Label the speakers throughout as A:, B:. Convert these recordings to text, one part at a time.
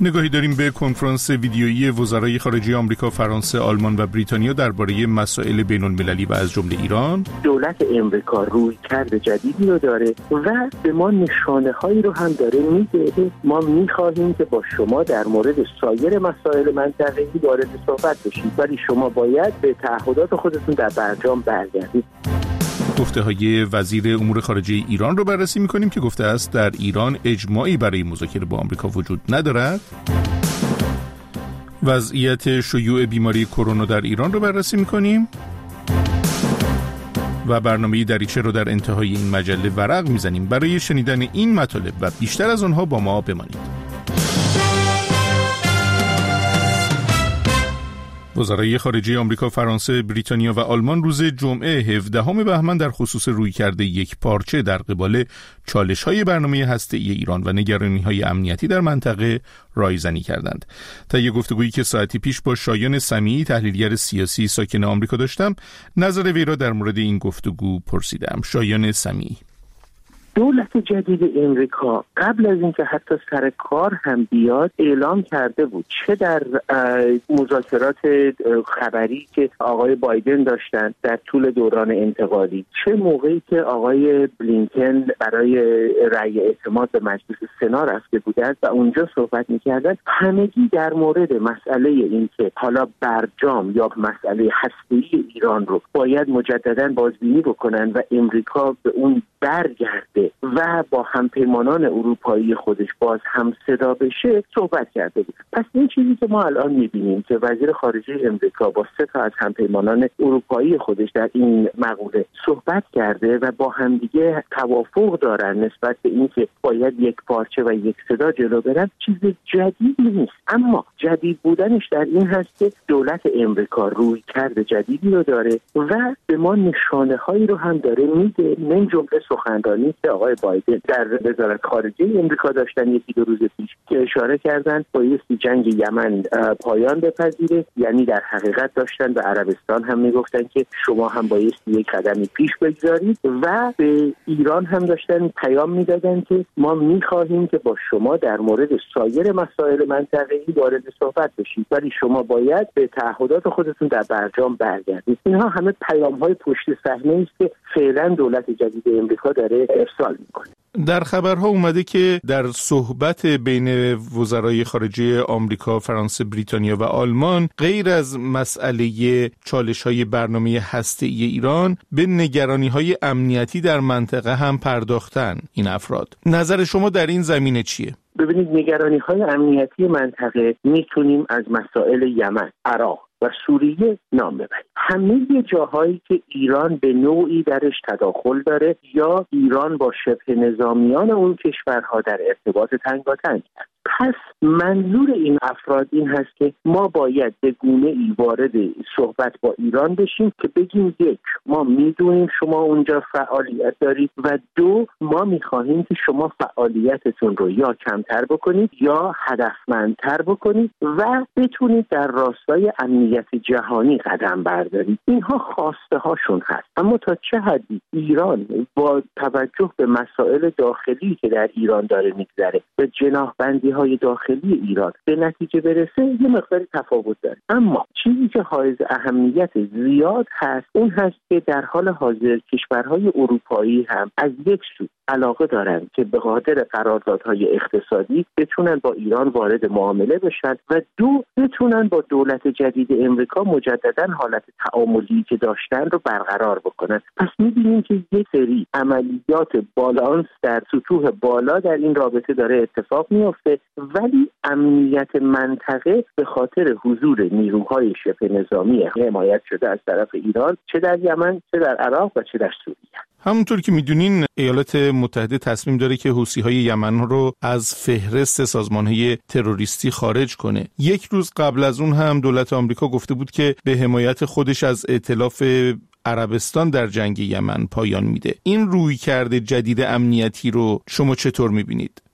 A: نگاهی داریم به کنفرانس ویدیویی وزرای خارجه آمریکا، فرانسه، آلمان و بریتانیا درباره مسائل بین‌المللی و از جمله ایران.
B: دولت امریکا رویکرد جدیدی رو داره و به ما نشانه‌هایی رو هم داره میده. ما می‌خواهیم که با شما در مورد سایر مسائل منطقه‌ای وارد صحبت بشید، ولی شما باید به تعهدات خودتون در برجام برگردید.
A: گفته‌های وزیر امور خارجه ایران رو بررسی می‌کنیم که گفته است در ایران اجماعی برای مذاکره با آمریکا وجود ندارد. وضعیت شیوع بیماری کرونا در ایران رو بررسی می‌کنیم و برنامه دریچه رو در انتهای این مجله ورق می‌زنیم. برای شنیدن این مطالب و بیشتر از آنها با ما بمانید. وزرای خارجه آمریکا، فرانسه، بریتانیا و آلمان روز جمعه 17 بهمن در خصوص رویکرد یکپارچه در قبال چالش‌های برنامه هسته‌ای ایران و نگرانی‌های امنیتی در منطقه رایزنی کردند. طی گفتگویی که ساعتی پیش با شایان سمیعی، تحلیلگر سیاسی ساکن آمریکا داشتم، نظر وی را در مورد این گفتگو پرسیدم. شایان سمیعی:
B: دولت جدید امریکا قبل از اینکه حتی سر کار هم بیاد اعلام کرده بود، چه در مذاکرات خبری که آقای بایدن داشتن در طول دوران انتقالی، چه موقعی که آقای بلینکن برای رأی اعتماد به مجلس سنا رفته بودند و اونجا صحبت می‌کردند، همگی در مورد مسئله این که حالا برجام یا مسئله هسته‌ای ایران رو باید مجدداً بازبینی بکنن و امریکا به اون برگرده و با همپیمانان اروپایی خودش باز هم صدا بشه صحبت کرده بود. پس این چیزی که ما الان می‌بینیم که وزیر خارجه امریکا با 3 تا از همپیمانان اروپایی خودش در این مقوله صحبت کرده و با همدیگه توافق دارن نسبت به اینکه باید یک پارچه و یک صدا جلو برن، چیز جدیدی نیست. اما جدید بودنش در این هست که دولت امریکا رویکرد جدیدی رو داره و به ما نشانه‌هایی رو هم داره میده. من جمله سخنرانی که آقای بایدن در وزارت خارجه امریکا داشتن 1-2 روز پیش که اشاره کردن بایستی جنگ یمن پایان بپذیره، یعنی در حقیقت داشتن به عربستان هم میگفتن که شما هم بایستی یک قدمی پیش بگذارید و به ایران هم داشتن پیام میدادن که ما میخواهیم که با شما در مورد سایر مسائل منطقه‌ای وارد صحبت بشید، ولی شما باید به تعهدات خودتون در برجام برگردید. اینها همه پیام‌های پشت صحنه است که فعلا دولت جدید امریکا داره ارسال میکنه.
A: در خبرها اومده که در صحبت بین وزرای خارجه آمریکا، فرانسه، بریتانیا و آلمان، غیر از مسئله چالش‌های برنامه هسته‌ای ایران، به نگرانی‌های امنیتی در منطقه هم پرداختن این افراد. نظر شما در این زمینه چیه؟
B: ببینید، نگرانی‌های امنیتی منطقه میتونیم از مسائل یمن، عراق و سوریه نام ببریم. همه جاهایی که ایران به نوعی درش تداخل داره یا ایران با شبه نظامیان اون کشورها در ارتباط تنگاتنگ است. پس منظور این افراد این هست که ما باید به گونه‌ای وارد صحبت با ایران بشیم که بگیم 1، ما میدونیم شما اونجا فعالیت دارید و 2، ما میخواهیم که شما فعالیتتون رو یا کمتر بکنید یا هدفمندتر بکنید و بتونید در راستای امنیت جهانی قدم بردارید. اینها خواسته هاشون هست. اما تا چه حدی ایران با توجه به مسائل داخلی که در ایران داره میگذره به جناحبندی های داخلی ایران به نتیجه برسه، یه مقداری تفاوت داره. اما چیزی که حائز اهمیت زیاد هست اون هست که در حال حاضر کشورهای اروپایی هم از یک سو علاقه دارن که به خاطر قراردادهای اقتصادی بتونن با ایران وارد معامله بشن و 2، بتونن با دولت جدید امریکا مجددا حالت تعاملی که داشتن رو برقرار بکنن. پس می‌بینیم که یک سری عملیات بالانس در سطوح بالا در این رابطه داره اتفاق میفته، ولی امنیت منطقه به خاطر حضور نیروهای شبه نظامی حمایت شده از طرف ایران، چه در یمن، چه در عراق و چه در سوریه.
A: همونطور که میدونین ایالات متحده تصمیم داره که حوثی‌های یمن رو از فهرست سازمان‌های تروریستی خارج کنه. 1 روز قبل از اون هم دولت آمریکا گفته بود که به حمایت خودش از ائتلاف عربستان در جنگ یمن پایان میده. این رویکرد جدید امنیتی رو شما چطور میبینید؟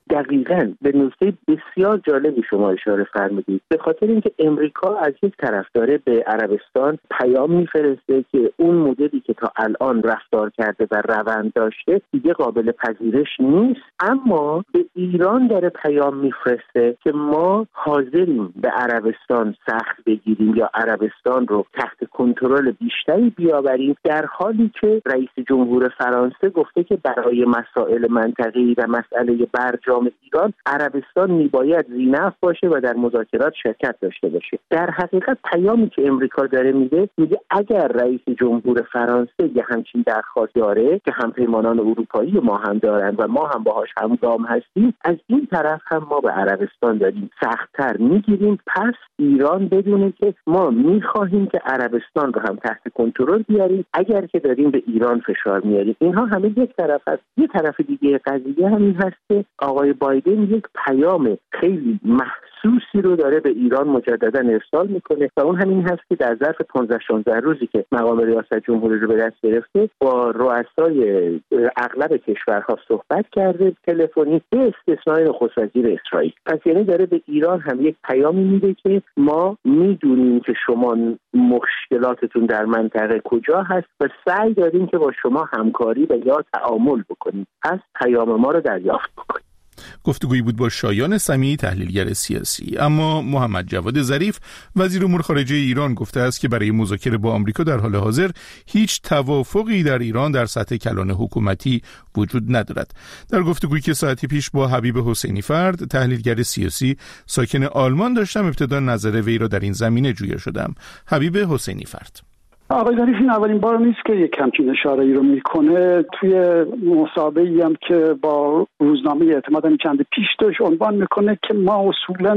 B: دقیقاً به نکته بسیار جالبی شما اشاره فرمودید، به خاطر اینکه امریکا از یک طرف داره به عربستان پیام میفرسته که اون مدلی که تا الان رفتار کرده و روند داشته دیگه قابل پذیرش نیست، اما به ایران داره پیام میفرسته که ما حاضریم به عربستان سخت بگیریم یا عربستان رو تحت کنترل بیشتری بیاوریم، در حالی که رئیس جمهور فرانسه گفته که برای مسائل منطقه‌ای و مسئله برجام ایران عربستان میباید ذی‌نفع باشه و در مذاکرات شرکت داشته باشه. در حقیقت پیامی که امریکا داره میده اگر رئیس جمهور فرانسه یه همچین درخواست داره که همپیمانان اروپایی ما هم دارن و ما هم باهاش همگام هستیم، از این طرف هم ما به عربستان داریم سخت‌تر میگیریم. پس ایران بدونه که ما میخواهیم که عربستان رو هم تحت کنترل بیاریم اگر که داریم به ایران فشار میاریم. اینها همه یک طرف هست. یه طرف دیگه قضیه همین هست که آقای بایدن یک پیام خیلی محسوسی رو داره به ایران مجددا ارسال میکنه و اون همین هست که در ظرف 15-16 روزی که مقام ریاست جمهوری رو به دست گرفته با رؤسای اغلب کشورها صحبت کرده تلفنی، به استثنای نخست وزیر اسرائیل. پس یعنی داره به ایران هم یک پیامی میده که ما میدونیم که شما مشکلاتتون در منطقه کجا هست و سعی داریم که با شما همکاری و یا تعامل بکنیم، پس پیام ما رو دریافت بکنیم.
A: گفتگویی بود با شایان سمیعی، تحلیلگر سیاسی. اما محمد جواد ظریف وزیر امور خارجه ایران گفته است که برای مذاکره با آمریکا در حال حاضر هیچ توافقی در ایران در سطح کلان حکومتی وجود ندارد. در گفتگویی که ساعتی پیش با حبیب حسینی فرد، تحلیلگر سیاسی ساکن آلمان داشتم، ابتدا نظر وی را در این زمینه جویا شدم. حبیب حسینی فرد:
C: آقای ظریف این اولین بار نیست که یک همچین اشاره‌ای رو میکنه. توی مسابقه‌ای هم که با روزنامه اعتماد چند پیش داشت عنوان میکنه که ما اصولاً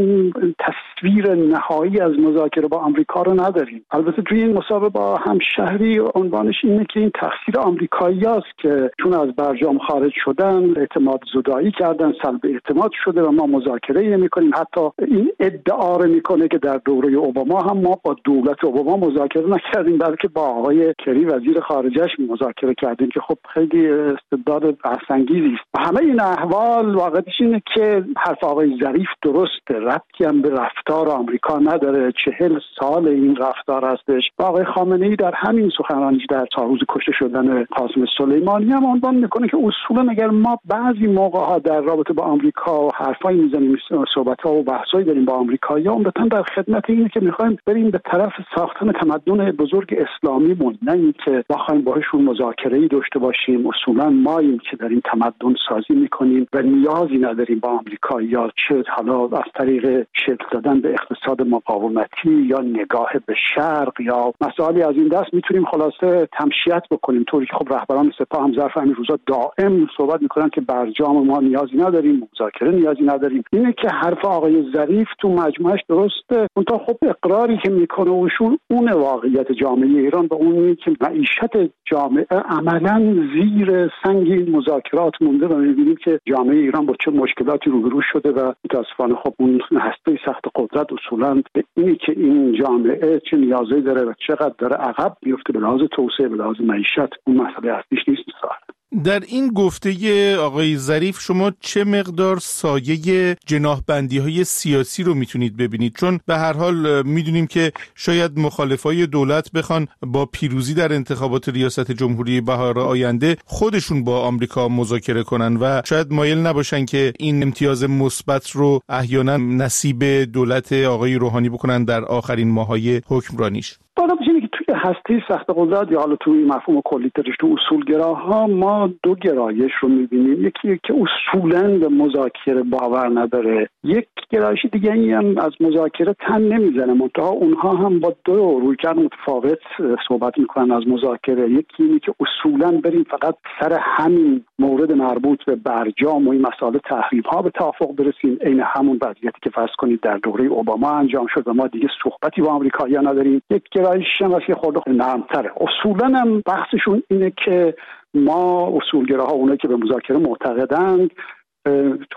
C: تصویر نهایی از مذاکره با آمریکا رو نداریم. البته توی این مسابقه با همشهری عنوانش اینه که این تقصیر آمریکایی‌هاست که چون از برجام خارج شدن اعتماد زدایی کردن، سلب اعتماد شده و ما مذاکره نمی‌کنیم. حتی این ادعا رو میکنه که در دوره اوباما هم ما با دولت اوباما مذاکره نکردیم، که با آقای کری وزیر خارجه‌اش مذاکره کردیم که خب خیلی استعداد بحث‌انگیزی است. و همه این احوال واقعیتش اینه که حرف آقای ظریف درسته، ربطی هم به رفتار آمریکا نداره. 40 سال این رفتار هستش. آقای خامنه‌ای در همین سخنرانیش در تاروز کشته شدن قاسم سلیمانی هم عنوان میکنه که اصولا اگر ما بعضی موقع‌ها در رابطه با آمریکا حرفایی میزنیم، صحبت‌ها و بحثایی داریم با آمریکایی‌ها، عمدتاً در خدمت اینه که می‌خوایم بریم به طرف ساختن تمدن بزرگ اسلامی مون، نه اینکه بخوایم باهاشون مذاکره‌ای داشته باشیم. اصولا ماییم که در این تمدن سازی میکنیم و نیازی نداریم با آمریکا، یا چه حالا از طریق شکل دادن به اقتصاد مقاومتی یا نگاه به شرق یا مسائلی از این دست میتونیم خلاصه تمشیت بکنیم. طوری که خب رهبران سپاه هم ظرف همین روزا دائم صحبت میکنن که برجام ما نیازی نداریم، مذاکره نیازی نداریم. اینه که حرف آقای ظریف تو مجموعش درسته، اون تا خب اقراری که میکنه اون واقعیت جامعه ایران به اون که معیشت جامعه عملاً زیر سنگ این مذاکرات مونده و می‌بینیم که جامعه ایران با چه مشکلاتی روبرو شده و متأسفانه خب اون هسته سخت قدرت اصولاً به اینی که این جامعه چه نیازی داره و چقدر داره عقب میفته به لحاظ توسعه، به لحاظ معیشت، اون مسئله اصلیش نیست.
A: در این گفته آقای ظریف شما چه مقدار سایه جناح‌بندی‌های سیاسی رو میتونید ببینید؟ چون به هر حال میدونیم که شاید مخالفای دولت بخوان با پیروزی در انتخابات ریاست جمهوری بهار آینده خودشون با آمریکا مذاکره کنن و شاید مایل نباشن که این امتیاز مثبت رو احیانا نصیب دولت آقای روحانی بکنن در آخرین ماه‌های حکمرانیش.
C: بالا بچینه که توی هسته سخت قدرت یا حالا توی مفهوم کلی ترش تو اصولگراها ما دو گرایش رو می‌بینیم. یکی که اصولاً به مذاکره باور نداره، یک گرایش دیگه این هم از مذاکره تن نمیزنه، منتها اونها هم با دو رویکرد متفاوت صحبت میکنن از مذاکره. یکی اینه که اصولاً بریم فقط سر همین مورد مربوط به برجام و این مسائل تحریم‌ها به توافق برسیم، عین همون وضعیتی که فرض کنید در دوره اوباما انجام شد و ما دیگه صحبتی با آمریکایی‌ها نداریم. یک گرایش هم از یه خورده نرم‌تره. اصولاً هم بحثشون اینه که ما اصولگراها، اونایی که به مذاکره معتقدند، خب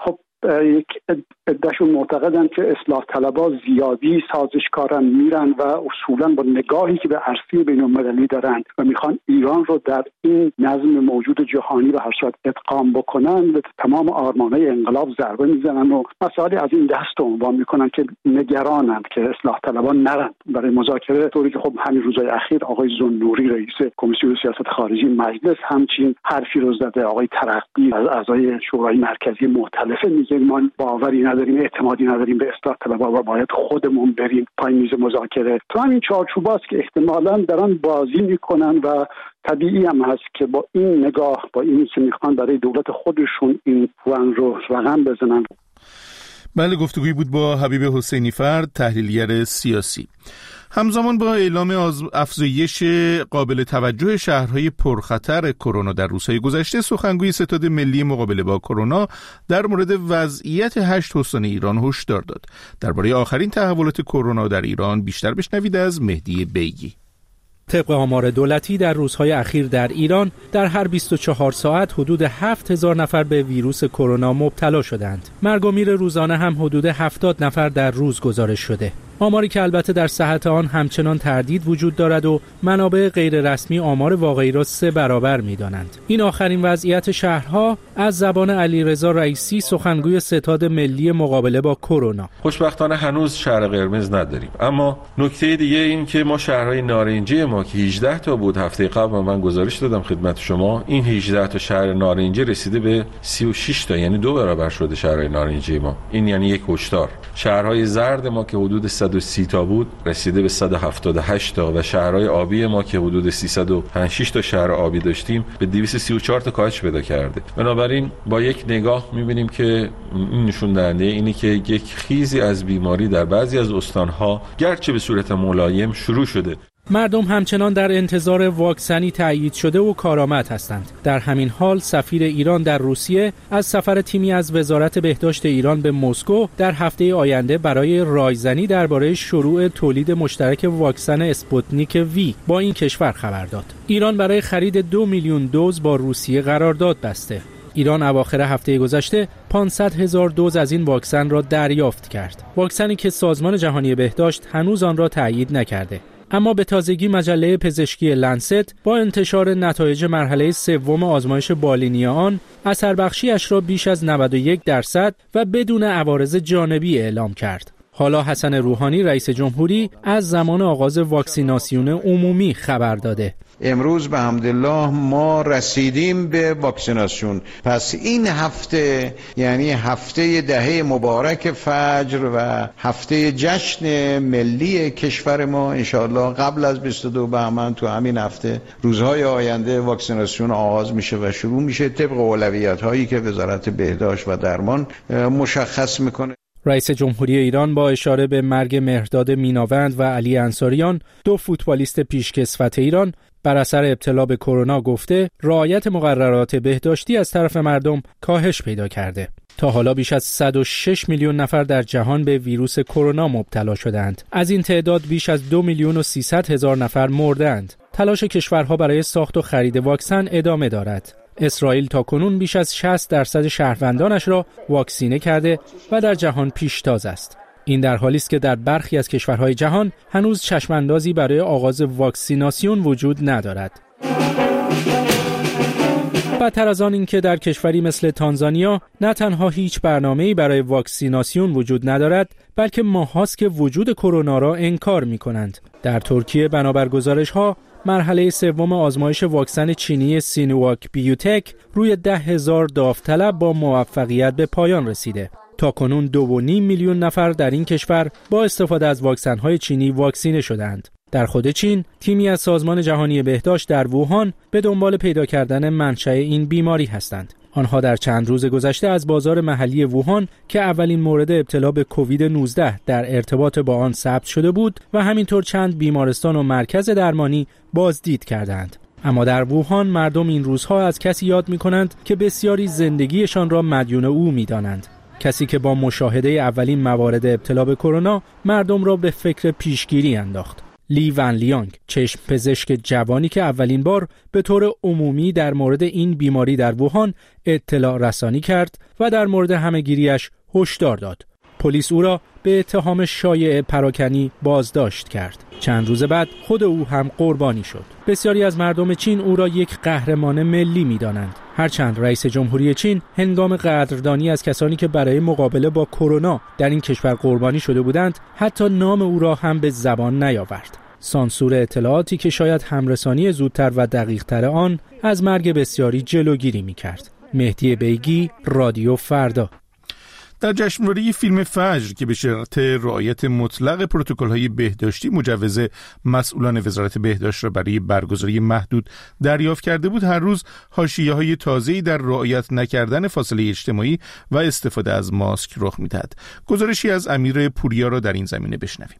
C: یک عدهشون معتقدن که اصلاح طلبها زیادی سازشکارن، میرن و اصولا با نگاهی که به عرصه بین‌المللی دارن و میخوان ایران رو در این نظم موجود جهانی به هر صورت ادغام بکنن، به تمام آرمانهای انقلاب ضربه میزنن و مسائلی از این دست عنوان میکنن که نگرانند که اصلاح طلبان نرن برای مذاکره. طوری که خب همین روزهای اخیر آقای ذوالنوری رئیس کمیسیون سیاست خارجی مجلس همچین حرفی رو زده. آقای ترقی از اعضای شورای مرکزی مختلفه میگه ما باوری نداریم، اعتمادی نداریم به اصلاح طلبها و باید خودمون بریم پای میز مذاکره. تو همین چارچوباست که احتمالاً دارن بازی میکنن و طبیعی هم هست که با این نگاه، با اینی که میخوان برای دولت خودشون این پوان رو رقم بزنن.
A: بله، گفتگویی بود با حبیب حسینی فرد، تحلیلگر سیاسی. همزمان با اعلام افزایش قابل توجه شهرهای پرخطر کرونا در روزهای گذشته، سخنگوی ستاد ملی مقابله با کرونا در مورد وضعیت 8 استان ایران هشدار داد. درباره آخرین تحولات کرونا در ایران بیشتر بشنوید از مهدی بیگی.
D: طبق آمار دولتی در روزهای اخیر در ایران در هر 24 ساعت حدود 7000 نفر به ویروس کرونا مبتلا شدند. مرگ و میر روزانه هم حدود 70 نفر در روز گزارش شده. آماری که البته در صحت آن همچنان تردید وجود دارد و منابع غیر رسمی آمار واقعی را 3 برابر می‌دانند. این آخرین وضعیت شهرها از زبان علیرضا رئیسی، سخنگوی ستاد ملی مقابله با کرونا.
E: خوشبختانه هنوز شهر قرمز نداریم، اما نکته دیگه این که ما شهرهای نارنجی ما که 18 تا بود، هفته قبل من گزارش دادم خدمت شما، این 18 تا شهر نارنجی رسیده به 36 تا، یعنی 2 برابر شده شهرهای نارنجی ما. این یعنی یک هشدار. شهرهای زرد ما که حدود 130 تا بود رسیده به 178 تا و شهرهای آبی ما که حدود 305 تا شهر آبی داشتیم به 234 تا کاهش پیدا کرده. بنابراین با یک نگاه می‌بینیم که این نشون دهنده اینی که یک خیزی از بیماری در بعضی از استان‌ها گرچه به صورت ملایم شروع شده.
D: مردم همچنان در انتظار واکسنی تأیید شده و کارآمد هستند. در همین حال سفیر ایران در روسیه از سفر تیمی از وزارت بهداشت ایران به مسکو در هفته آینده برای رایزنی درباره شروع تولید مشترک واکسن اسپوتنیک وی با این کشور خبر داد. ایران برای خرید 2 میلیون دوز با روسیه قرارداد بسته. ایران اواخر هفته گذشته 500,000 دوز از این واکسن را دریافت کرد. واکسنی که سازمان جهانی بهداشت هنوز آن را تأیید نکرده. اما به تازگی مجله پزشکی لنست با انتشار نتایج مرحله 3 آزمایش بالینی آن اثربخشی‌اش را بیش از 91% و بدون عوارض جانبی اعلام کرد. حالا حسن روحانی رئیس جمهوری از زمان آغاز واکسیناسیون عمومی خبر داده.
F: امروز به حمدالله ما رسیدیم به واکسیناسیون. پس این هفته یعنی هفته دهه مبارک فجر و هفته جشن ملی کشور ما، انشاءالله قبل از 22 بهمن تو همین هفته روزهای آینده واکسیناسیون آغاز میشه و شروع میشه طبق اولویت‌هایی که وزارت بهداشت و درمان مشخص میکنه.
D: رئیس جمهوری ایران با اشاره به مرگ مهرداد میناوند و علی انصاریان، 2 فوتبالیست پیشکسوت ایران، بر اثر ابتلا به کرونا گفته رعایت مقررات بهداشتی از طرف مردم کاهش پیدا کرده. تا حالا بیش از 106 میلیون نفر در جهان به ویروس کرونا مبتلا شدند. از این تعداد بیش از 2,300,000 نفر مردند. تلاش کشورها برای ساخت و خرید واکسن ادامه دارد. اسرائیل تاکنون بیش از 60% شهروندانش را واکسینه کرده و در جهان پیشتاز است. این در حالی است که در برخی از کشورهای جهان هنوز چشماندازی برای آغاز واکسیناسیون وجود ندارد. بدتر از آن این که در کشوری مثل تانزانیا نه تنها هیچ برنامه‌ای برای واکسیناسیون وجود ندارد، بلکه ماهاست که وجود کرونا را انکار می‌کنند. در ترکیه بنابر گزارش‌ها مرحله 3 آزمایش واکسن چینی سینوواک بیوتک روی 10,000 داوطلب با موفقیت به پایان رسیده. تاکنون 2.5 میلیون نفر در این کشور با استفاده از واکسن‌های چینی واکسینه شدند. در خود چین، تیمی از سازمان جهانی بهداشت در ووهان به دنبال پیدا کردن منشأ این بیماری هستند. آنها در چند روز گذشته از بازار محلی ووهان که اولین مورد ابتلا به کووید 19 در ارتباط با آن ثبت شده بود و همینطور چند بیمارستان و مرکز درمانی بازدید کردند. اما در ووهان مردم این روزها از کسی یاد می‌کنند که بسیاری زندگیشان را مدیون او می‌دانند. کسی که با مشاهده اولین موارد ابتلا به کرونا مردم را به فکر پیشگیری انداخت. لی ون لیانگ، چشم پزشک جوانی که اولین بار به طور عمومی در مورد این بیماری در ووهان اطلاع رسانی کرد و در مورد همه‌گیریش هشدار داد. پلیس او را به اتهام شایع پراکنی بازداشت کرد. چند روز بعد خود او هم قربانی شد. بسیاری از مردم چین او را یک قهرمان ملی می‌دانند. هرچند رئیس جمهوری چین هنگام قدردانی از کسانی که برای مقابله با کرونا در این کشور قربانی شده بودند، حتی نام او را هم به زبان نیاورد. سانسور اطلاعاتی که شاید همرسانی زودتر و دقیق‌تر آن از مرگ بسیاری جلوگیری می‌کرد. مهدی بیگی، رادیو فردا.
A: در جشنواره فیلم فجر که به شرط رعایت مطلق پروتکل‌های بهداشتی مجوز مسئولان وزارت بهداشت را برای برگزاری محدود دریافت کرده بود، هر روز حاشیه‌های تازه‌ای در رعایت نکردن فاصله اجتماعی و استفاده از ماسک رخ می‌دهد. گزارشی از امیر پوریا را در این زمینه بشنویم.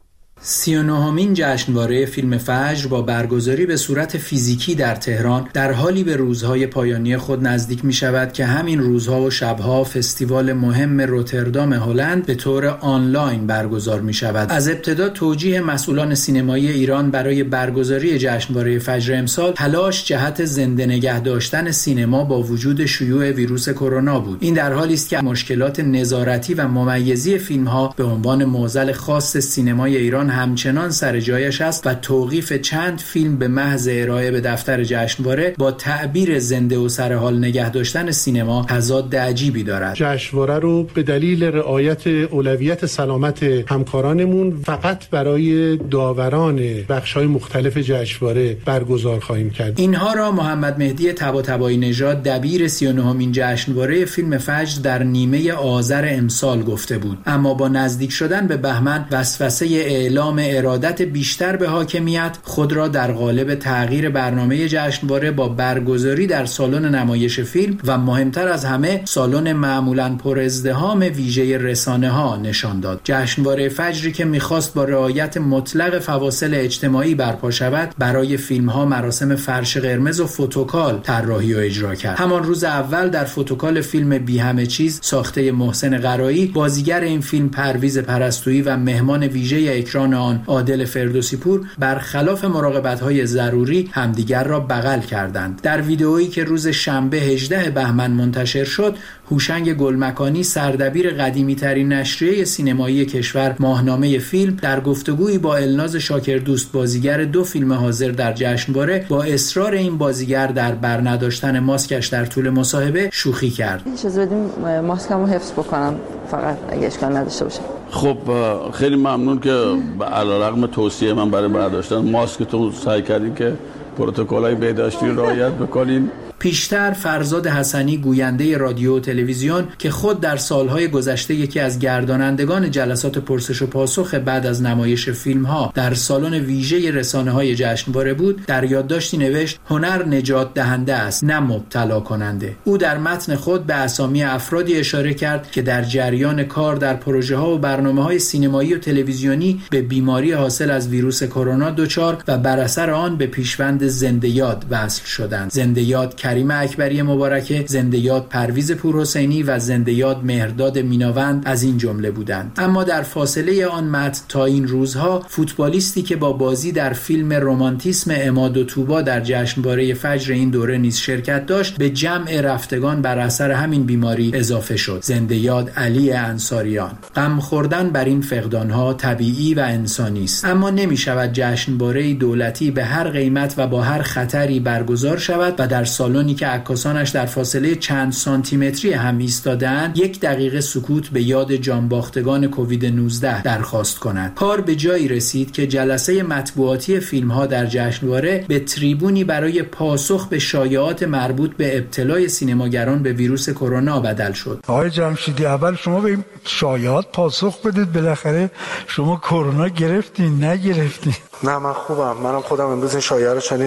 G: 39مین جشنواره فیلم فجر با برگزاری به صورت فیزیکی در تهران در حالی به روزهای پایانی خود نزدیک می شود که همین روزها و شبها فستیوال مهم روتردام هلند به طور آنلاین برگزار می شود. از ابتدا توجیه مسئولان سینمایی ایران برای برگزاری جشنواره فجر امسال تلاش جهت زنده نگه داشتن سینما با وجود شیوع ویروس کرونا بود. این در حالی است که مشکلات نظارتی و ممیزی فیلم‌ها به عنوان معضل خاص سینمای ایران همچنان سر جایش است و توقیف چند فیلم به محض ارائه به دفتر جشنواره با تعبیر زنده و سرحال نگه داشتن سینما تضاد عجیبی دارد.
H: جشنواره رو به دلیل رعایت اولویت سلامت همکارانمون فقط برای داوران بخش‌های مختلف جشنواره برگزار خواهیم کرد.
G: اینها را محمد مهدی طباطبایی نژاد دبیر 39مین جشنواره فیلم فجر در نیمه آذر امسال گفته بود، اما با نزدیک شدن به بهمن وسوسه اعلام ارادت بیشتر به حاکمیت خود را در قالب تغییر برنامه جشنواره با برگزاری در سالن نمایش فیلم و مهمتر از همه سالن معمولاً پر ازدحام ویژه رسانه‌ها نشان داد. جشنواره فجری که می‌خواست با رعایت مطلق فواصل اجتماعی برپا شود، برای فیلم‌ها مراسم فرش قرمز و فوتوکال طراحی و اجرا کرد. همان روز اول در فوتوکال فیلم بی همه چیز ساخته محسن قرایی، بازیگر این فیلم پرویز پرستویی و مهمان ویژه اکران آن عادل فردوسی پور برخلاف مراقبت‌های ضروری همدیگر را بغل کردند. در ویدئویی که روز شنبه 18 بهمن منتشر شد، هوشنگ گلمکانی سردبیر قدیمی‌ترین نشریه سینمایی کشور ماهنامه فیلم در گفتگویی با الناز شاکردوست بازیگر دو فیلم حاضر در جشنواره با اصرار این بازیگر در برنداشتن ماسکش در طول مصاحبه شوخی کرد.
I: اجازه بدیم ماسکمو حفظ بکنم فقط اگه اشکال نداشته باشه.
J: خب خیلی ممنون که علیرغم توصیه من برای برداشتن ماسکتون سعی کردین که پروتکل‌های بهداشتی رعایت بکنین.
G: پیشتر فرزاد حسنی گوینده رادیو و تلویزیون که خود در سالهای گذشته یکی از گردانندگان جلسات پرسش و پاسخ بعد از نمایش فیلم‌ها در سالن ویژه رسانه‌های جشنواره بود، در یادداشتی نوشت هنر نجات دهنده است نه مبتلا کننده. او در متن خود به اسامی افرادی اشاره کرد که در جریان کار در پروژه‌ها و برنامه‌های سینمایی و تلویزیونی به بیماری حاصل از ویروس کرونا دچار و بر اثر آن به پیشوند زنده یاد وصل شدند. زنده یاد کریم اکبری مبارکه، زنده یاد پرویز پورحسینی و زنده یاد مهرداد میناوند از این جمله بودند. اما در فاصله آن متن تا این روزها فوتبالیستی که با بازی در فیلم رمانتیسم عماد و طوبا در جشنواره فجر این دوره نیز شرکت داشت، به جمع رفتگان بر اثر همین بیماری اضافه شد. زنده یاد علی انصاریان. غم خوردن بر این فقدانها طبیعی و انسانی است، اما نمی شود جشنواره دولتی به هر قیمت و با هر خطری برگزار شود و در سالنی که عکاسانش در فاصله چند سانتیمتری هم ایستاده‌اند 1 دقیقه سکوت به یاد جانباختگان کووید 19 درخواست کند. کار به جایی رسید که جلسه مطبوعاتی فیلم‌ها در جشنواره به تریبونی برای پاسخ به شایعات مربوط به ابتلای سینماگران به ویروس کرونا بدل شد.
K: آقای جمشیدی، اول شما به این شایعات پاسخ بدید، بالاخره شما کرونا گرفتین نگرفتین؟
L: نه من خوبم، منم خودم امروز این شایعه رو شنیدم،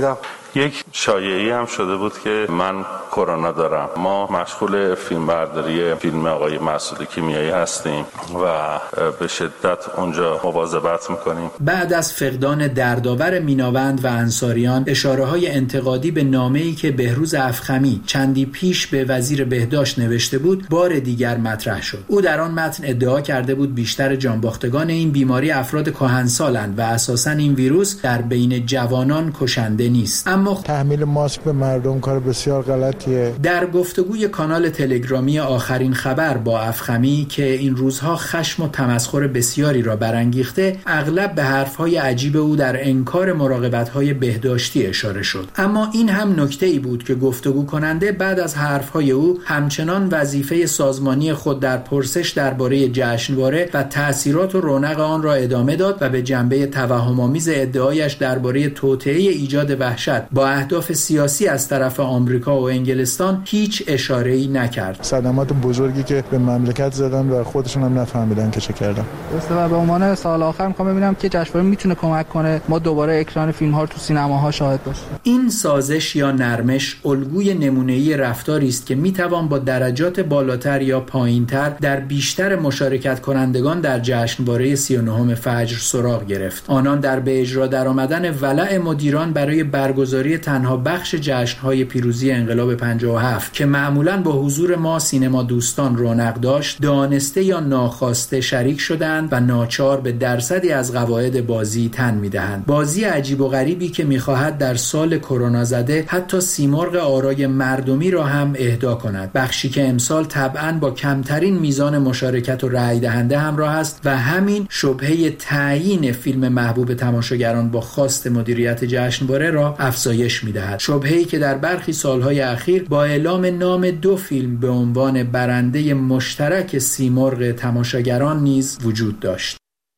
L: یک شایعی هم شده بود که من کرونا دارم. ما مشغول فیلم برداری فیلم آقای مسعود کیمیایی هستیم و به شدت اونجا مواظبت میکنیم.
G: بعد از فقدان دردآور میناوند و انصاریان، اشاره‌های انتقادی به نامه‌ای که بهروز افخمی چندی پیش به وزیر بهداشت نوشته بود بار دیگر مطرح شد. او در آن متن ادعا کرده بود بیشتر جانباختگان این بیماری افراد کهنسالند و اساساً این ویروس در بین جوانان کشنده نیست. اما
M: تحمیل ماسک به مردم کار بسیار غلطیه.
G: در گفتگوی کانال تلگرامی آخرین خبر با افخمی که این روزها خشم و تمسخر بسیاری را برانگیخته، اغلب به حرفهای عجیب او در انکار مراقبت‌های بهداشتی اشاره شد. اما این هم نکته‌ای بود که گفتگو کننده بعد از حرفهای او همچنان وظیفه سازمانی خود در پرسش درباره جشنواره و تأثیرات و رونق آن را ادامه داد و به جنبه توهم‌آمیز ادعایش درباره توطئه ایجاد وحشت با اهداف سیاسی از طرف آمریکا و انگلستان هیچ اشاره‌ای نکرد.
M: صدمات بزرگی که به مملکت زدن و خودشون هم نفهمیدن که چه کردن.
N: به عنوان سال آخر می‌خوام ببینم که جشنواره میتونه کمک کنه ما دوباره اکران فیلم‌ها رو تو سینماها شاهد باشیم.
G: این سازش یا نرمش الگوی نمونه‌ای رفتاری است که میتوان با درجات بالاتر یا پایینتر در بیشتر مشارکت کنندگان در جشنواره 39 فجر سراغ گرفت. آنان در به اجرا درآمدن ولع مدیران برای برگزاری تنها بخش جشن‌های پیروزی انقلاب 57 که معمولاً با حضور ما سینما دوستان رونق داشت، دانسته یا ناخواسته شریک شدند و ناچار به درصدی از قواعد بازی تن می‌دهند. بازی عجیب و غریبی که می‌خواهد در سال کرونا زده حتی سیمرغ آرای مردمی را هم اهدا کند. بخشی که امسال طبعاً با کمترین میزان مشارکت و رأی دهنده همراه است و همین شبهه تعیین فیلم محبوب تماشاگران با خواست مدیریت جشنواره را افزایش می‌دهد. شبهه‌ای که در برخی سال‌های اخیر با اعلام نام 2 فیلم به عنوان برنده مشترک سیمرغ تماشاگران نیز وجود داشت.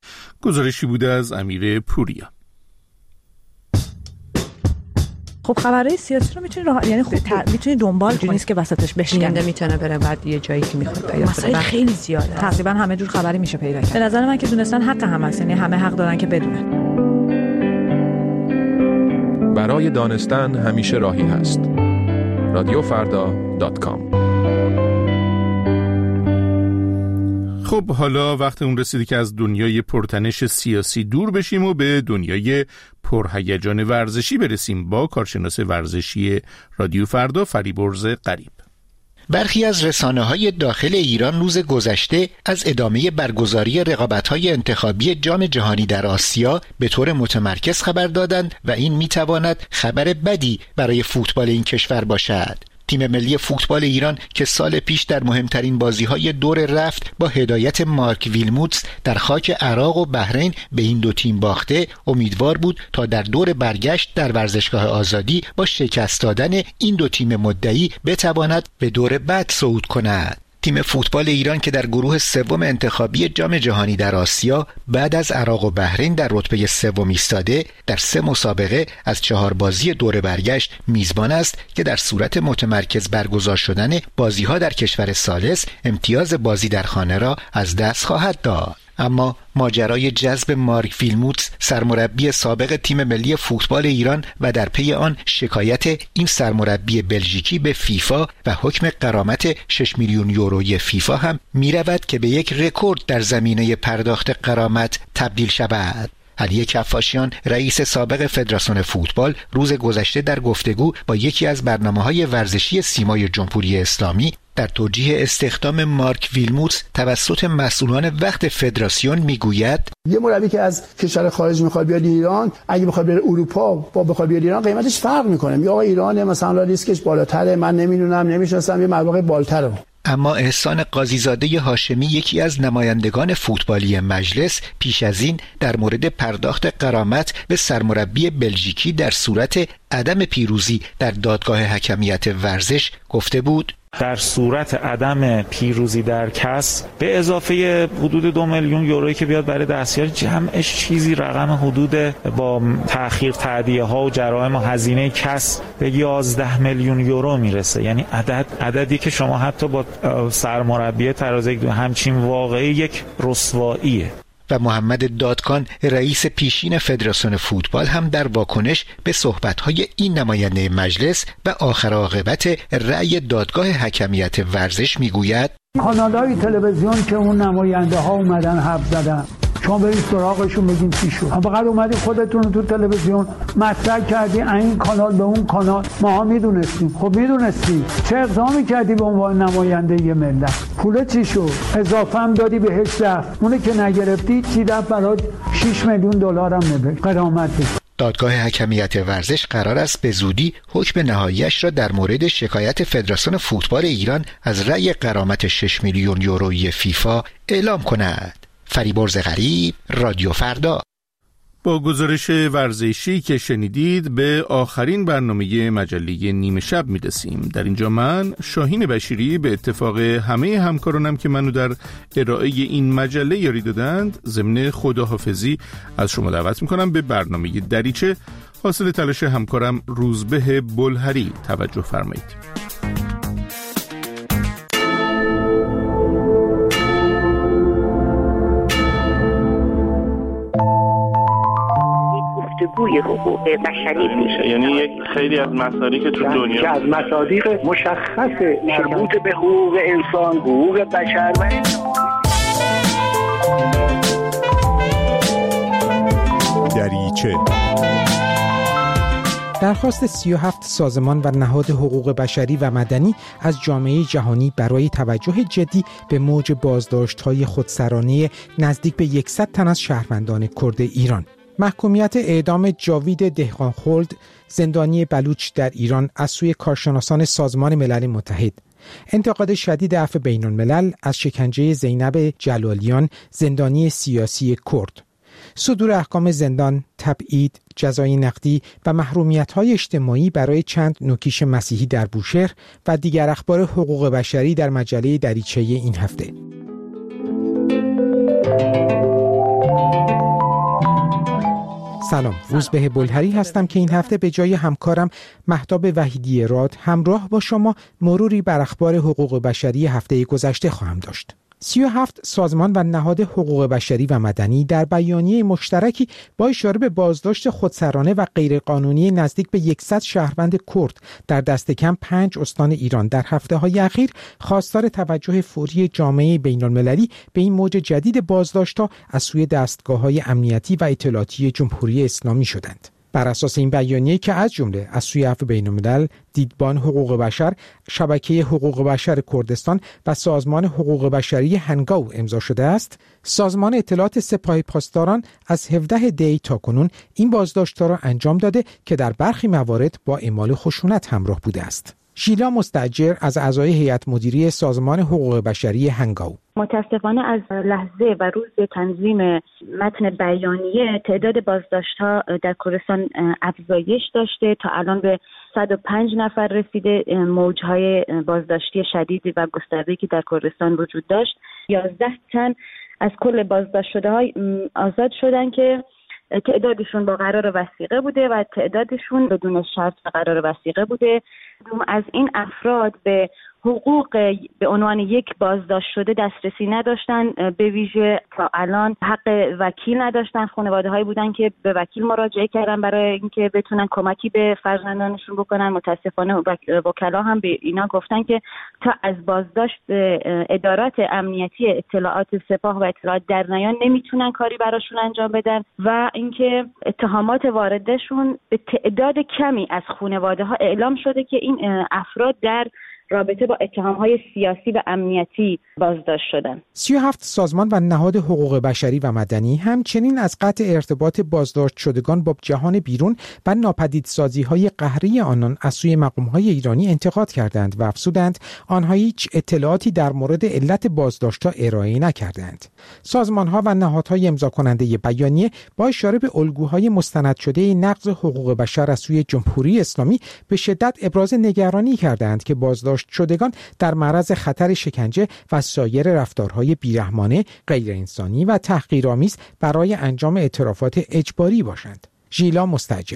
A: گزارشی بوده از امیر پوریا.
O: خب خبرهای سیاسی رو میتونی یعنی میتونی دنبال کنی، نیست که وسطش بشکنده
P: میتونه بره بعد یه جایی که میخواد پیدا کنه.
O: مسائل خیلی زیاده، تقریبا همه جور خبری میشه پیدا کرد. به نظر من که دونستن حق هم هست، یعنی همه حق دارن که بدونن.
Q: برای دانستن همیشه راهی هست. radiofarda.com.
A: خب حالا وقت اون رسیدی که از دنیای پرتنش سیاسی دور بشیم و به دنیای پرهیجان ورزشی برسیم با کارشناس ورزشی رادیو فردا فریبرز غریب.
R: برخی از رسانه‌های داخل ایران روز گذشته از ادامه برگزاری رقابت‌های انتخابی جام جهانی در آسیا به طور متمرکز خبر دادند و این می‌تواند خبر بدی برای فوتبال این کشور باشد. تیم ملی فوتبال ایران که سال پیش در مهمترین بازی‌های دور رفت با هدایت مارک ویلموتس در خاک عراق و بحرین به این 2 تیم باخته، امیدوار بود تا در دور برگشت در ورزشگاه آزادی با شکست دادن این 2 تیم مدعی بتواند به دور بعد صعود کند. تیم فوتبال ایران که در گروه 3 انتخابی جام جهانی در آسیا بعد از عراق و بحرین در رتبه 3 ایستاده، در 3 مسابقه از 4 بازی دور برگشت میزبان است که در صورت متمرکز برگزار شدن بازی‌ها در کشور ثالث امتیاز بازی در خانه را از دست خواهد داد. اما ماجرای جذب مارک ویلموتس سرمربی سابق تیم ملی فوتبال ایران و در پی آن شکایت این سرمربی بلژیکی به فیفا و حکم غرامت 6 میلیون یورویی فیفا هم می‌رود که به یک رکورد در زمینه پرداخت غرامت تبدیل شود. علی کفاشیان رئیس سابق فدراسیون فوتبال روز گذشته در گفتگو با یکی از برنامه‌های ورزشی سیمای جمهوری اسلامی در توجیه استخدام مارک ویلموتس توسط مسئولان وقت فدراسیون میگوید
S: یه مربی که از کشور خارج میخواد بیاد ایران، اگه بخواد بره اروپا با بخواد بیاد ایران قیمتش فرق میکنه. میگه آقا ایران مثلا ریسکش بالاتره، من نمیدونم نمیشناسم، یه مبلغ بالاتره.
R: اما احسان قاضیزاده هاشمی یکی از نمایندگان فوتبالی مجلس پیش از این در مورد پرداخت غرامت به سرمربی بلژیکی در صورت عدم پیروزی در دادگاه حکمیت ورزش گفته بود
T: در صورت عدم پیروزی در کس به اضافه حدود 2 میلیون یورویی که بیاد برای دستیار، جمعش چیزی رقم حدود با تأخیر تعدیه ها و جرایم و هزینه کس به 11 میلیون یورو میرسه. یعنی عددی که شما حتی با سرمربی ترازی همچین واقعی یک رسواییه.
R: و محمد دادکان رئیس پیشین فدراسیون فوتبال هم در واکنش به صحبت‌های این نماینده مجلس و آخر عاقبت رأی دادگاه حکمیت ورزش میگوید
S: کانال‌های تلویزیون که اون نماینده ها اومدن حرف زدن، شما برید سراغشون بگین چی شد. فقط اومدی خودتون تو تلویزیون مطرح کردی این کانال به اون کانال، ماها میدونستیم. خب میدونستی چه اقدامی کردی به عنوان نماینده یه ملت؟ پول چی شد؟ اضافه هم دادی بهش رفت، اونه که نگرفتی چی رفت برات 6 میلیون دلار هم نبود غرامتی.
R: دادگاه حکمیت ورزش قرار است به زودی حکم نهاییش را در مورد شکایت فدراسیون فوتبال ایران از رأی غرامت 6 میلیون یورویی فیفا اعلام کند. فریبرز غریب، رادیو فردا.
A: با گزارش ورزشی که شنیدید به آخرین برنامه مجله نیمه شب میرسیم. در اینجا من شاهین بشیری به اتفاق همه همکارانم که منو در ارائه این مجله یاری دادند ضمن خداحافظی از شما دعوت میکنم به برنامه دریچه حاصل تلاش همکارم روزبه بلهری توجه فرمایید.
B: گوی حقوق بشری میشه،
L: یعنی یک خیلی از مصادیق تو دنیا
B: که از مصادیق مشخص مربوط به حقوق انسان، حقوق بشر و
U: دریچه. درخواست 37 سازمان و نهاد حقوق بشری و مدنی از جامعه جهانی برای توجه جدی به موج بازداشت‌های خودسرانه نزدیک به 100 تن از شهروندان کرد ایران. محکومیت اعدام جاوید دهقانخلد، زندانی بلوچ در ایران از سوی کارشناسان سازمان ملل متحد. انتقاد شدید عفو بین الملل از شکنجه زینب جلالیان، زندانی سیاسی کرد. صدور احکام زندان، تبعید، جزای نقدی و محرومیت‌های اجتماعی برای چند نوکیش مسیحی در بوشهر و دیگر اخبار حقوق بشری در مجله دریچه این هفته. سلام، روزبه بلهری هستم که این هفته به جای همکارم مهتاب وحیدی راد همراه با شما مروری بر اخبار حقوق بشری هفته گذشته خواهم داشت. 37 سازمان و نهاد حقوق بشری و مدنی در بیانیه مشترکی با اشاره به بازداشت خودسرانه و غیرقانونی نزدیک به 100 شهروند کرد در دست کم 5 استان ایران در هفته‌های اخیر خواستار توجه فوری جامعه بین‌المللی به این موج جدید بازداشت‌ها از سوی دستگاه‌های امنیتی و اطلاعاتی جمهوری اسلامی شدند. بر اساس این بیانیه که از جمله از سوی عفو بین الملل، دیدبان حقوق بشر، شبکه حقوق بشر کردستان و سازمان حقوق بشری هنگاو امضا شده است، سازمان اطلاعات سپاه پاسداران از 17 دی تا کنون این بازداشت‌ها را انجام داده که در برخی موارد با اعمال خشونت همراه بوده است. ژیلا مستاجر از اعضای هیئت مدیره سازمان حقوق بشری هنگاو:
V: متاسفانه از لحظه و روز تنظیم متن بیانیه تعداد بازداشت‌ها در کردستان افزایش داشته، تا الان به 105 نفر رسیده. موج‌های بازداشتی شدید و گسترده‌ای که در کردستان وجود داشت، 11 تن از کل بازداشت شده‌ها آزاد شدن که تعدادشون با قرار وثیقه بوده و تعدادشون بدون شرط قرار وثیقه بوده. از این افراد به حقوق به عنوان یک بازداشت شده دسترسی نداشتن، به ویژه تا الان حق وکیل نداشتن. خانواده‌هایی بودن که به وکیل مراجعه کردن برای اینکه بتونن کمکی به فرزندانشون بکنن. متاسفانه وکلا هم به اینا گفتن که تا از بازداشت ادارات امنیتی اطلاعات سپاه و اطلاعات در نیان نمیتونن کاری براشون انجام بدن و اینکه اتهامات واردشون به تعداد کمی از خانواده‌ها اعلام شده که این افراد در رابطه با اتهام‌های سیاسی و امنیتی بازداشت شدن.
U: 37 سازمان و نهاد حقوق بشری و مدنی همچنین از قطع ارتباط بازداشت شدگان با جهان بیرون و ناپدیدسازی‌های قهری آنان از سوی مقام‌های ایرانی انتقاد کردند و افزودند آنها هیچ اطلاعاتی در مورد علت بازداشت‌ها ارائه نکردند. سازمان‌ها و نهادهای امضا کننده بیانیه با اشاره به الگوهای مستند شده نقض حقوق بشر از سوی جمهوری اسلامی به شدت ابراز نگرانی کردند که بازداشت شدگان در معرض خطر شکنجه و سایر رفتارهای بیرحمانه، غیر انسانی و تحقیرآمیز برای انجام اعترافات اجباری باشند. ژیلا مستاجر: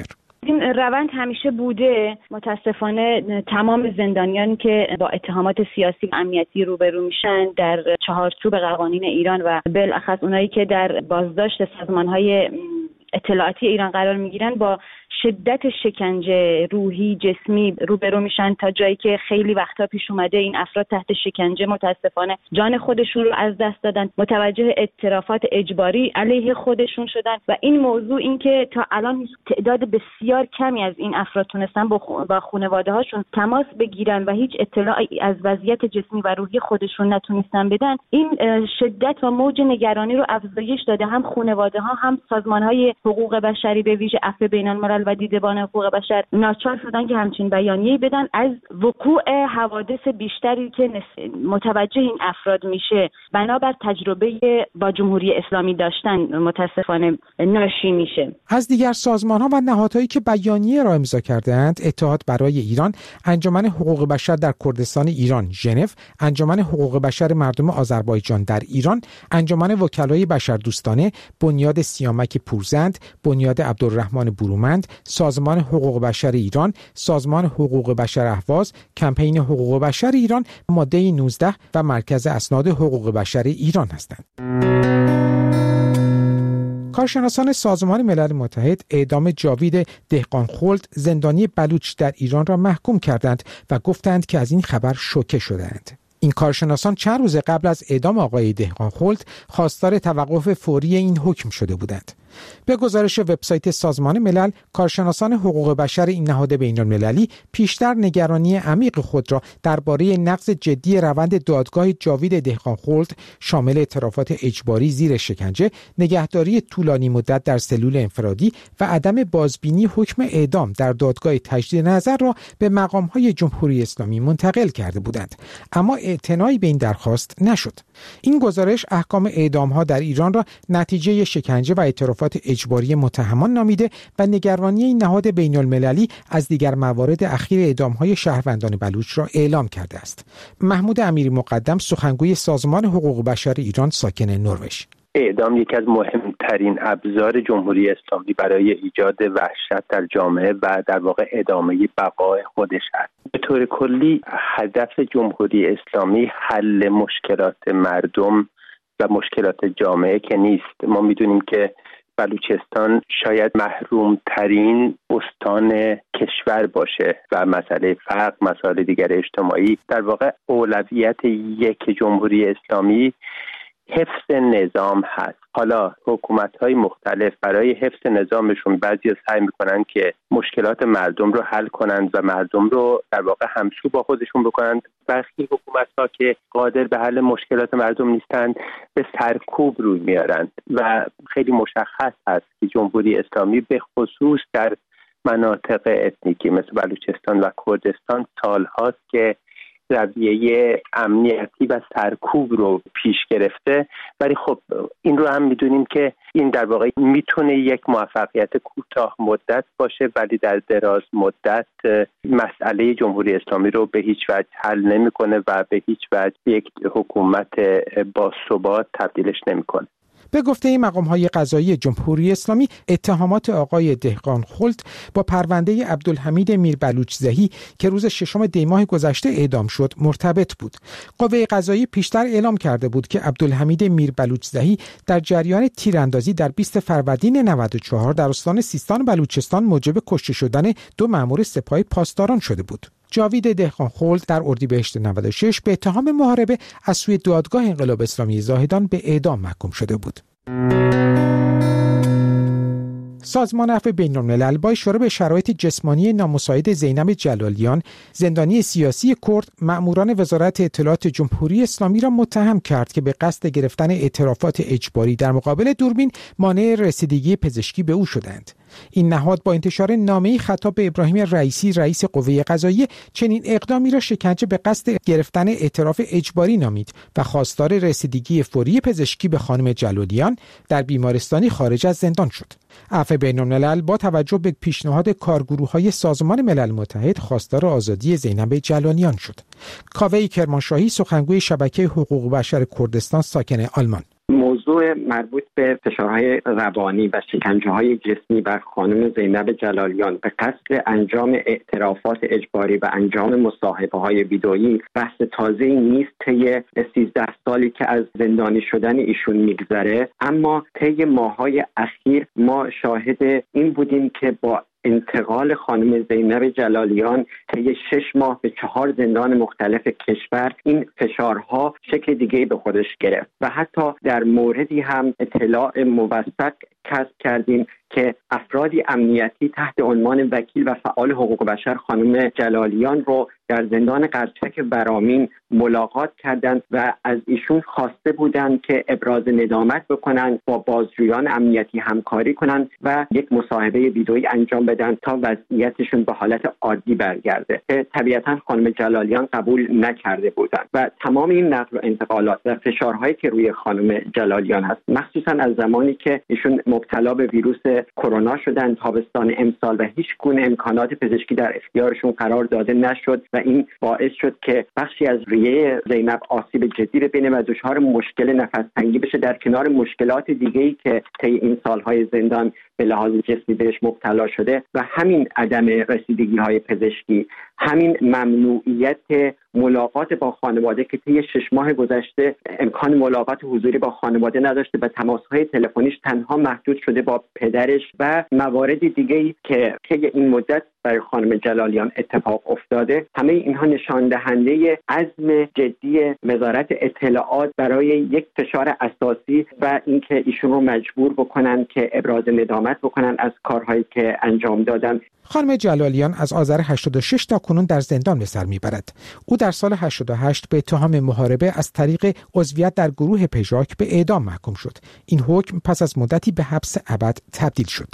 V: این روند همیشه بوده. متاسفانه تمام زندانیانی که با اتهامات سیاسی و امنیتی روبرو میشن در چهارچوب قوانین ایران و بالاخص اونایی که در بازداشت سازمان‌های اطلاعاتی ایران قرار میگیرن با شدت شکنجه روحی جسمی روبرو میشن، تا جایی که خیلی وقتا پیش اومده این افراد تحت شکنجه متاسفانه جان خودشون رو از دست دادن، متوجه اعترافات اجباری علیه خودشون شدن و این موضوع این که تا الان تعداد بسیار کمی از این افراد تونستن با خانواده هاشون تماس بگیرن و هیچ اطلاعی از وضعیت جسمی و روحی خودشون نتونستن بدن، این شدت و موج نگرانی رو افزایش داده. هم خانواده ها هم سازمان های حقوق بشری به ویژه عفو بین‌الملل و دیدبان حقوق بشر ناچار شدن که همچین بیانیه‌ای بدن از وقوع حوادث بیشتری که متوجه این افراد میشه بنابر تجربه با جمهوری اسلامی داشتن متاسفانه ناشی میشه.
U: از دیگر سازمان‌ها و نهادهایی که بیانیه را امضا کردند، اتحاد برای ایران، انجمن حقوق بشر در کردستان ایران ژنو، انجمن حقوق بشر مردم آذربایجان در ایران، انجمن وکلای بشردوستانه، بنیاد سیامک پورزند، بنیاد عبدالرحمن برومند، سازمان حقوق بشر ایران، سازمان حقوق بشر اهواز، کمپین حقوق بشر ایران، ماده 19 و مرکز اسناد حقوق بشر ایران هستند. کارشناسان سازمان ملل متحد اعدام جاوید دهقانخلد زندانی بلوچ در ایران را محکوم کردند و گفتند که از این خبر شوکه شدند. این کارشناسان چند روز قبل از اعدام آقای دهقانخلد خواستار توقف فوری این حکم شده بودند. به گزارش وبسایت سازمان ملل، کارشناسان حقوق بشر این نهاد بین‌المللی پیشتر نگرانی عمیق خود را درباره نقض جدی روند دادگاه جاوید دهقانخلد شامل اعترافات اجباری زیر شکنجه، نگهداری طولانی مدت در سلول انفرادی و عدم بازبینی حکم اعدام در دادگاه تجدید نظر را به مقام‌های جمهوری اسلامی منتقل کرده بودند، اما اعتنایی به این درخواست نشد. این گزارش احکام اعدام‌ها در ایران را نتیجه شکنجه و اعترافات اجباری متهمان نامیده و نگرانی این نهاد بین‌المللی از دیگر موارد اخیر اعدام‌های شهروندان بلوچ را اعلام کرده است. محمود امیری مقدم، سخنگوی سازمان حقوق بشر ایران ساکن نروژ:
B: اعدام یکی از مهمترین ابزار جمهوری اسلامی برای ایجاد وحشت در جامعه و در واقع ادامه بقای خودش است. به طور کلی هدف جمهوری اسلامی حل مشکلات مردم و مشکلات جامعه که نیست. ما میدونیم که بلوچستان شاید محروم ترین استان کشور باشه و مسئله فقر، مسائل دیگر اجتماعی، در واقع اولویت یک جمهوری اسلامی حفظ نظام هست. حالا حکومت‌های مختلف برای حفظ نظامشون بعضی سعی میکنن که مشکلات مردم رو حل کنند و مردم رو در واقع همسو با خودشون بکنند. برخی حکومت‌ها که قادر به حل مشکلات مردم نیستند به سرکوب روی میارند و خیلی مشخص است که جمهوری اسلامی به خصوص در مناطق اتنیکی مثل بلوچستان و کردستان سال‌هاست که رویه امنیتی و سرکوب رو پیش گرفته، ولی خب این رو هم میدونیم که این در واقع میتونه یک موفقیت کوتاه مدت باشه، ولی در دراز مدت مسئله جمهوری اسلامی رو به هیچ وجه حل نمیکنه و به هیچ وجه یک حکومت با ثبات تبدیلش نمیکنه.
U: به گفته مقام‌های قضایی جمهوری اسلامی، اتهامات آقای دهقانخلد با پرونده عبدالحمید میربلوچزهی که روز 6 دی ماه گذشته اعدام شد مرتبط بود. قوه قضایی پیشتر اعلام کرده بود که عبدالحمید میربلوچزهی در جریان تیراندازی در 20 فروردین 94 در استان سیستان بلوچستان موجب کشته شدن 2 مأمور سپاه پاسداران شده بود. جاوید دهقانخلد در اردیبهشت 96 به اتهام محاربه از سوی دادگاه انقلاب اسلامی زاهدان به اعدام محکوم شده بود. سازمان عفو بین‌الملل با اشاره به شرایط جسمانی نامساعد زینب جلالیان، زندانی سیاسی کرد، مأموران وزارت اطلاعات جمهوری اسلامی را متهم کرد که به قصد گرفتن اعترافات اجباری در مقابل دوربین مانع رسیدگی پزشکی به او شدند. این نهاد با انتشار نامه‌ای خطاب به ابراهیم رئیسی، رئیس قوه قضاییه، چنین اقدامی را شکنجه به قصد گرفتن اعتراف اجباری نامید و خواستار رسیدگی فوری پزشکی به خانم جلالیان در بیمارستانی خارج از زندان شد. عفو بین‌الملل با توجه به پیشنهاد کارگروه‌های سازمان ملل متحد خواستار آزادی زینب جلالیان شد. کاوه کرمانشاهی، سخنگوی شبکه حقوق بشر کردستان ساکن آلمان:
B: موضوع
C: مربوط به فشارهای روانی و شکنجه‌های جسمی بر خانم زینب جلالیان به قصد انجام اعترافات اجباری و انجام مصاحبه‌های ویدئویی بحث تازه‌ای نیست طی 13 سالی که از زندانی شدن ایشون میگذره، اما طی ماه‌های اخیر ما شاهد این بودیم که با انتقال خانم زینب جلالیان طی 6 ماه به 4 زندان مختلف کشور این فشارها شکل دیگه‌ای به خودش گرفت و حتی در موردی هم اطلاع موثق کسب کردیم که افرادی امنیتی تحت عنوان وکیل و فعال حقوق بشر خانم جلالیان رو در زندان قرچک برامین ملاقات کردند و از ایشون خواسته بودند که ابراز ندامت بکنند، با بازجویان امنیتی همکاری کنند و یک مصاحبه ویدئویی انجام بدن تا وضعیتشون به حالت عادی برگرده که طبیعتاً خانم جلالیان قبول نکرده بودند و تمام این نقل و انتقالات و فشارهایی که روی خانم جلالیان هست، مخصوصاً از زمانی که ایشون مبتلا به ویروس کرونا شدن تابستان امسال و هیچ گونه امکانات پزشکی در اختیارشون قرار داده نشد و این باعث شد که بخشی از ریه زینب آسیب جدی ببینه و دچار مشکل نفس تنگی بشه، در کنار مشکلات دیگه‌ای که طی این سالهای زندان به لحاظ جسمی بهش مبتلا شده و همین عدم رسیدگی‌های پزشکی، همین ممنوعیت ملاقات با خانواده که طی 6 ماه گذشته امکان ملاقات حضوری با خانواده نداشته و تماس‌های تلفنیش تنها محدود شده با پدرش و موارد دیگه‌ای که طی این مدت برای خانم جلالیان اتفاق افتاده، همه اینها نشان دهنده عزم جدی وزارت اطلاعات برای یک فشار اساسی و اینکه ایشون رو مجبور بکنن که ابراز ندامت بکنن از کارهایی که انجام دادن.
U: خانم جلالیان از آذر 86 تا کنون در زندان به سر میبرد. او در سال 88 به اتهام محاربه از طریق عضویت در گروه پژاک به اعدام محکوم شد. این حکم پس از مدتی به حبس ابد تبدیل شد.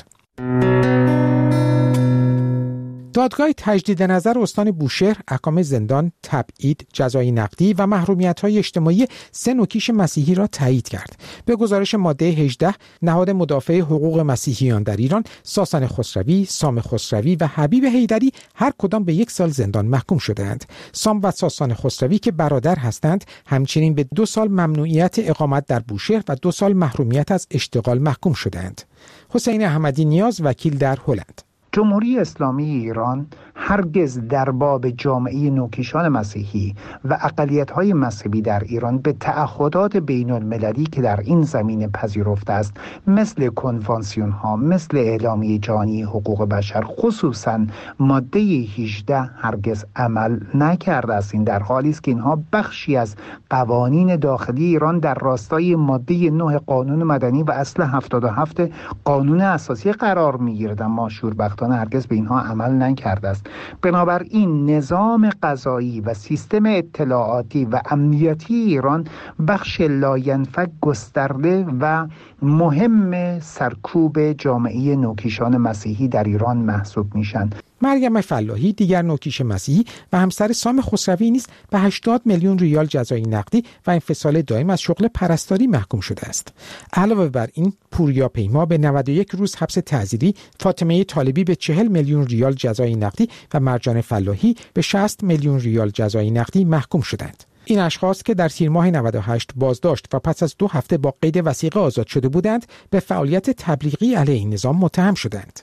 U: دادگاه تجدید نظر استان بوشهر احکام زندان، تبعید، جزای نقدی و محرومیت‌های اجتماعی 3 نوکیش مسیحی را تایید کرد. به گزارش ماده 18 نهاد مدافع حقوق مسیحیان در ایران، ساسان خسروی، سام خسروی و حبیب حیدری هر کدام به 1 سال زندان محکوم شده‌اند. سام و ساسان خسروی که برادر هستند، همچنین به 2 سال ممنوعیت اقامت در بوشهر و 2 سال محرومیت از اشتغال محکوم شده‌اند. حسین احمدی نیاز، وکیل در هلند.
E: جمهوری اسلامی ایران هرگز در باب جامعه نوکیشان مسیحی و اقلیت‌های مذهبی در ایران به تعهدات بین‌المللی که در این زمینه پذیرفته است، مثل کنوانسیون‌ها، مثل اعلامیه جهانی حقوق بشر، خصوصاً ماده 18 هرگز عمل نکرده است. این در حالی است که اینها بخشی از قوانین داخلی ایران در راستای ماده 9 قانون مدنی و اصل 77 قانون اساسی قرار می‌گیرد، اما شوربختانه هرگز به اینها عمل نکرده است. بنابراین نظام قضایی و سیستم اطلاعاتی و امنیتی ایران بخش لاینفک گسترده و مهم سرکوب جامعه نوکیشان مسیحی در ایران محسوب میشن.
U: مریم فلاحی، دیگر نوکیش مسیحی و همسر سام خسروی نیز به 80 میلیون ریال جزای نقدی و انفصال دائم از شغل پرستاری محکوم شده است. علاوه بر این، پوریا پیما به 91 روز حبس تعزیری، فاطمه طالبی به 40 میلیون ریال جزای نقدی و مرجان فلاحی به 60 میلیون ریال جزای نقدی محکوم شدند. این اشخاص که در تیر ماه 98 بازداشت و پس از 2 هفته با قید وثیقه آزاد شده بودند، به فعالیت تبلیغی علیه این نظام متهم شدند.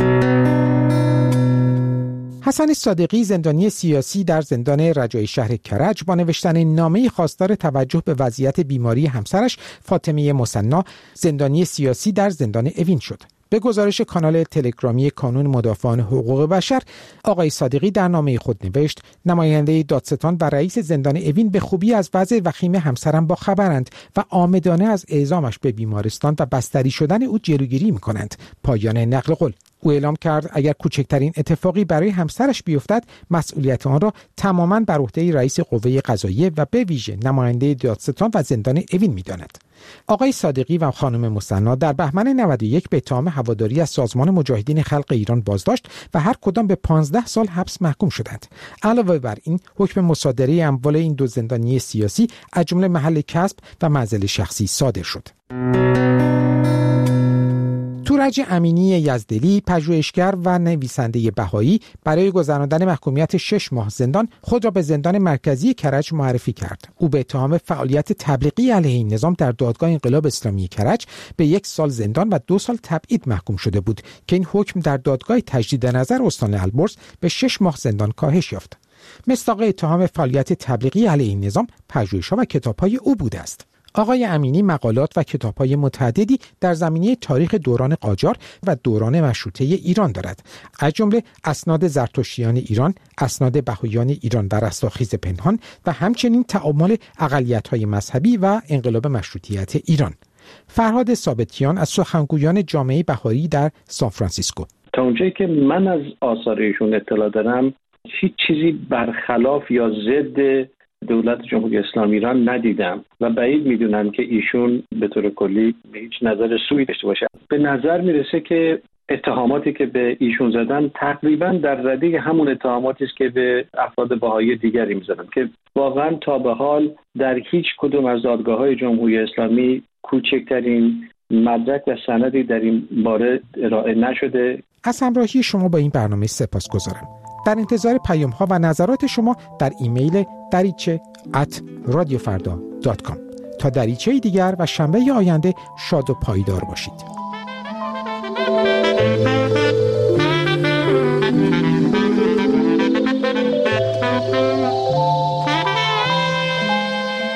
U: حسن صادقی، زندانی سیاسی در زندان رجایی شهر کرج، با نوشتن نامه خواستار توجه به وضعیت بیماری همسرش فاطمه مثنا، زندانی سیاسی در زندان اوین شد. به گزارش کانال تلگرامی کانون مدافعان حقوق بشر، آقای صادقی در نامه خود نوشت: نماینده دادستان و رئیس زندان اوین به خوبی از وضع وخیم همسرم با خبرند و عامدانه از اعزامش به بیمارستان و بستری شدن او جلوگیری می‌کنند. پایان نقل قول. او اعلام کرد اگر کوچکترین اتفاقی برای همسرش بیفتد، مسئولیت آن را تماماً بر عهده رئیس قوه قضاییه و به ویژه نماینده دادستان و زندان اوین می‌داند. آقای صادقی و خانم مثنا در بهمن 91 به اتهام هواداری از سازمان مجاهدین خلق ایران بازداشت و هر کدام به 15 سال حبس محکوم شدند. علاوه بر این، حکم مصادره اموال این 2 زندانی سیاسی از جمله محل کسب و منزل شخصی صادر شد. تور سورج امینی یزدلی، پژوهشگر و نویسنده بهایی، برای گذراندن محکومیت 6 ماه زندان خود را به زندان مرکزی کرج معرفی کرد. او به اتهام فعالیت تبلیغی علیه این نظام در دادگاه انقلاب اسلامی کرج به 1 سال زندان و 2 سال تبعید محکوم شده بود که این حکم در دادگاه تجدید نظر استان البرز به 6 ماه زندان کاهش یافت. مصداق اتهام فعالیت تبلیغی علیه این نظام پژوهش‌ها و کتاب‌های او بوده است. آقای امینی مقالات و کتاب‌های متعددی در زمینه تاریخ دوران قاجار و دوران مشروطه ایران دارد، از جمله اسناد زرتشتیان ایران، اسناد بهائیان ایران و رستاخیز پنهان و همچنین تعامل اقلیت‌های مذهبی و انقلاب مشروطیت ایران. فرهاد ثابتیان از سخنگویان جامعه بهایی در سانفرانسیسکو:
D: تا اونجایی که من از آثار ایشون اطلاع دارم هیچ چیزی برخلاف یا ضد دولت جمهوری اسلامی ایران ندیدم و بعید میدونم که ایشون به طور کلی هیچ نظر سوئی داشته باشه. به نظر میرسه که اتهاماتی که به ایشون زدن تقریبا در رده همون اتهاماتی است که به افراد بهایی دیگری میزدن که واقعا تا به حال در هیچ کدوم از دادگاه‌های جمهوری اسلامی کوچکترین مدرک و سندی در این باره ارائه نشده.
U: از همراهی شما با این برنامه سپاسگزارم. در انتظار پیام‌ها و نظرات شما در ایمیل dariche@radiofarda.com. تا دریچه دیگر و شنبه آینده شاد و پایدار باشید.